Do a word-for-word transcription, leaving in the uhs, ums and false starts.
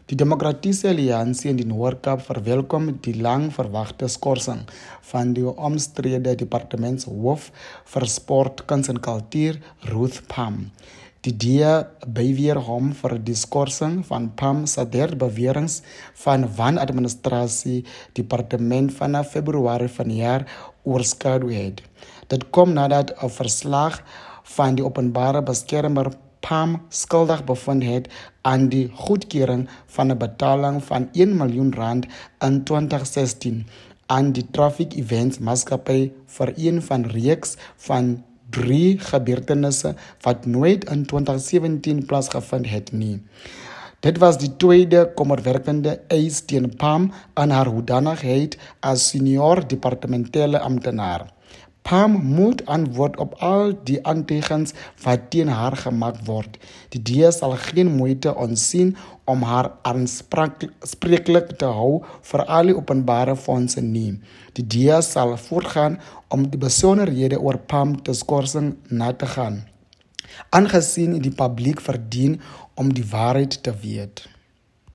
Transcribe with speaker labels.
Speaker 1: Die Democratische Alliantie in die Noord-Kaap verwelkom die lang verwachte skorsing van die omstrede departementshoof vir sport, kuns en kultuur, Ruth Pam. Die D A beweer hom vir die skorsing van Pam se derde beweringe van wanadministrasie departement vanaf Februarie van die jaar oorskou het. Dit kom nadat 'n verslag van die openbare beskermer Pam skuldig bevind het aan die goedkeuring van 'n betaling van een miljoen rand in twintig sestien aan die Traffic Events Maatskappy vir een van reeks van drie gebeurtenisse wat nooit in twintig sewentien plaasgevind het nie. Dit was die tweede kommerwerkende eis teen Pam aan haar hoedanigheid as senior departementele amptenaar. Pam moet antwoord op al die aantekens wat teen haar gemaak word. Die D A sal geen moeite ontsien om haar aanspreeklik te hou vir al die openbare fondse nie. Die D A sal voortgaan om die besonderhede oor Pam te skorsing na te gaan, aangesien die publiek verdien om die waarheid te weet.